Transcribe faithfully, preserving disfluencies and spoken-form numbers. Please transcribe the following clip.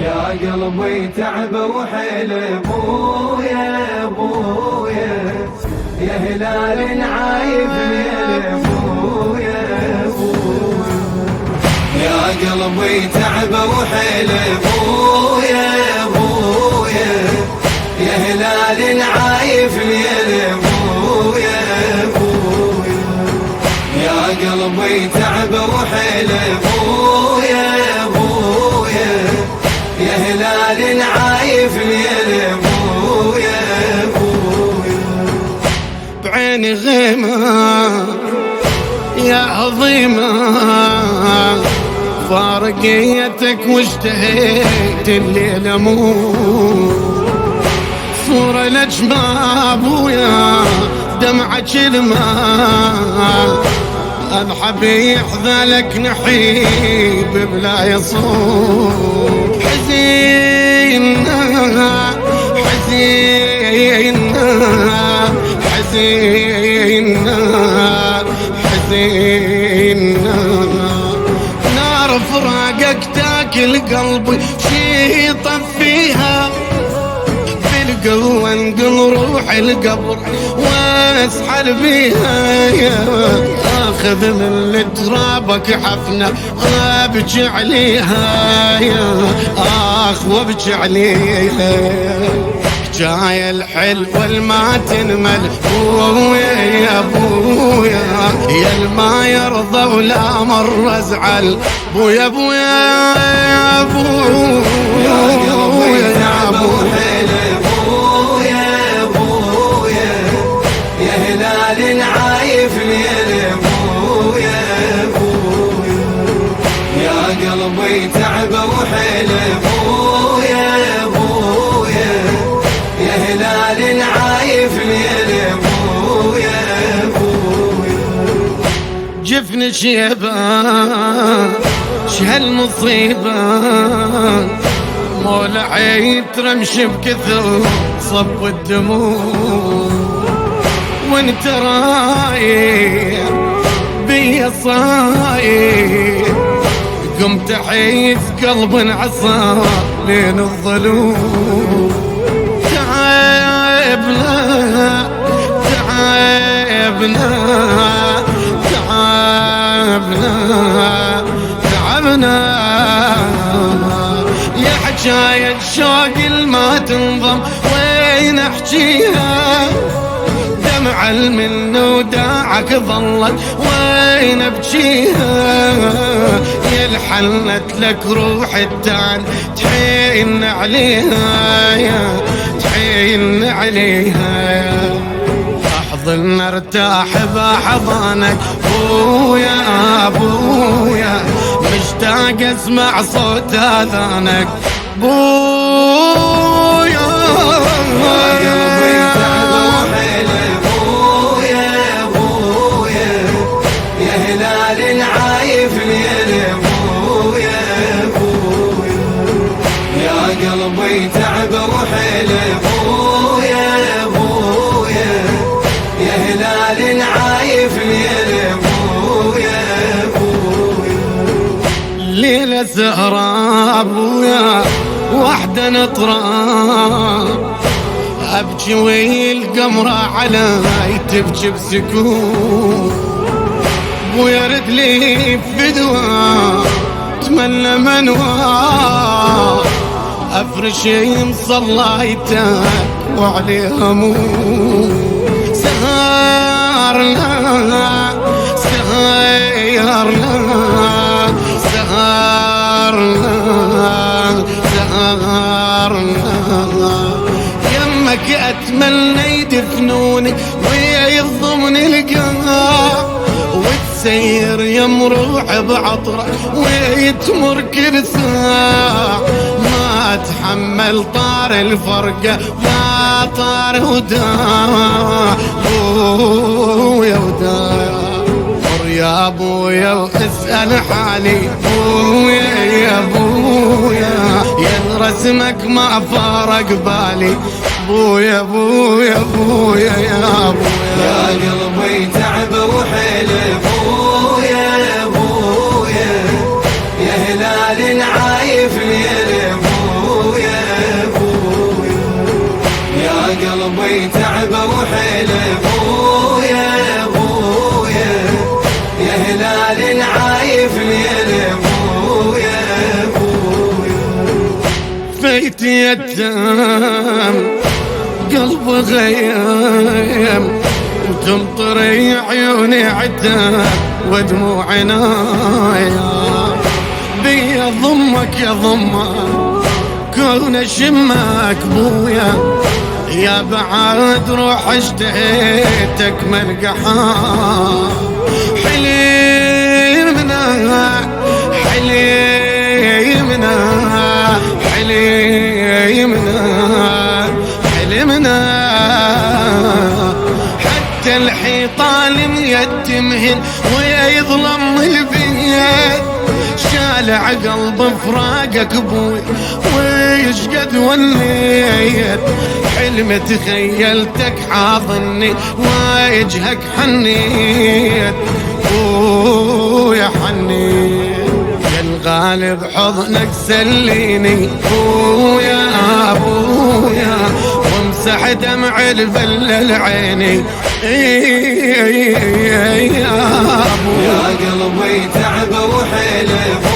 يا قلبي تعب وحيل ابويا ابويا يا هلال عايف ليل ابويا ابويا يا قلبي تعب وحيل ابويا ابويا يا هلال عايف ليل ابويا ابويا يا قلبي تعب وحيل ابويا ابويا يا هلال عايف ليل ابويا ابويا بعيني غيمة يا عظيمة فارقيتك واشتهيت الليل اموت صورة لجمع ابويا دمعة الماء الحبي يحذلك نحيب بلا يصوت حزين حزين حزين حزين نار فراقك تاكل قلبي شي يطفيها بالقوة انقل روح القبر واسحل بيها اخذ من ترابك حفنة وابكي عليها اخ وابكي عليها جاي الحلو والما تنمل ابويا يا ابويا يا الما يرضى ولا مر ازعل ابويا ابويا يا ابويا يا ابويا يا هلال عايف ليل ابويا ابويا يا قلبي تعب وحيل ابويا ابويا يا هلال عايف ليل ابويا ابويا جفن شيبان شهالمصيبة مولعي ترمش بكثر صب الدموع وانت رايح بيا صاير قمت احيف قلب عصى بين الظلوم تعبنا تعبنا تعبنا تعبنا يا حكاية شوق الما تنضم وين احكيها دمع المن وداعك ظلت وين ابكيها يا الحنت لك روح التان تحين عليها يا تحين عليها احضن ارتاح بحضانك ابويا ابويا مشتاق اسمع صوت اذانك ابويا عايف ليل ابويا ابويا يا قلبي تعب وحيل ابويا ابويا يا هلال عايف ليل ابويا ابويا ليلة سهرة ابويا وحدة نطرة ابكي والقمرة علي تبكي بسكون ابويا رد لي فدوى اتمنى منوى افرش مصلايتك وعليها مو سهرنا سهرنا سهرنا سهرنا يمك اتمنى يدفنوني ويضمن القاع وتسير يمروح بعطره ويتمر كل ساعة ما اتحمل طار الفرقة ما طار وداع ابويا وداع يا ابويا واسأل حالي ابويا يا ابويا يا رسمك ما فارق بالي ابويا ابويا ابويا يا ابويا يا قلبي تعب وحيل ابويا ابويا يا هلال عايف ليل ابويا قلبي تعب وحيل ابويا ابويا يا هلال العايف ليل ابويا ابويا فيت يتام قلب غيام وتمطري عيوني عتاب ودموع عنايا بي ضمك يا ضمك كون شمك بويا يا بعد روح اشتهيتك ملقحا حليمنا حليمنا حليمنا حلمنا حتى الحيطان ميتمهن ويظلم البيت شالع قلب فراقك ابوي ويشقد وليت حلم تخيلتك حاضني وجهك حنيت ويا حنيت يا الغالب حضنك سليني ويا ابويا وامسح دمع البل عيني يا قلبي تعب وحيل